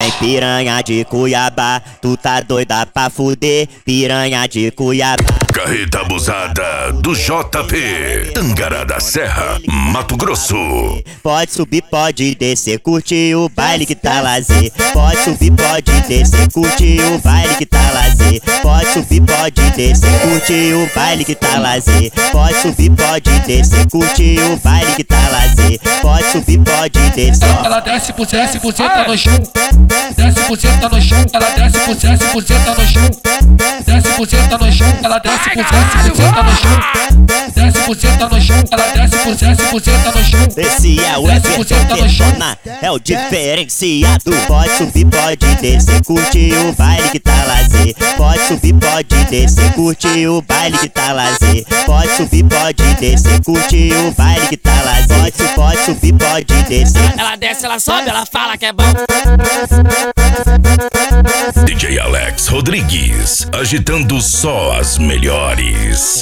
Vai piranha de Cuiabá, tu tá doida pra fuder, piranha de Cuiabá. Carreta abusada do JP, Tangará da Serra, Mato Grosso. Pode subir, pode descer, curte o baile que tá lazer. Pode subir, pode descer, curte o baile que tá lazer. Pode subir, pode descer, curte o baile que tá lazer. Pode subir, pode descer, curte o baile que tá lazer. Pode subir, pode descer. Ela desce por 10% no chão, 10% no chão, ela desce por 10% no chão, 10% no chão, ela desce por 10% no chão, 10% no chão, ela desce por 10% no chão. Esse é o Everton Detona, é o diferenciado. Pode subir, pode descer, curte o baile que tá lazer. Pode subir, pode descer, curte o baile que tá lazer. Pode subir, pode descer, curte o baile que tá lazer. Pode subir, pode descer. Ela desce, ela sobe, ela fala que é bom. DJ Alex Rodrigues, agitando só as melhores.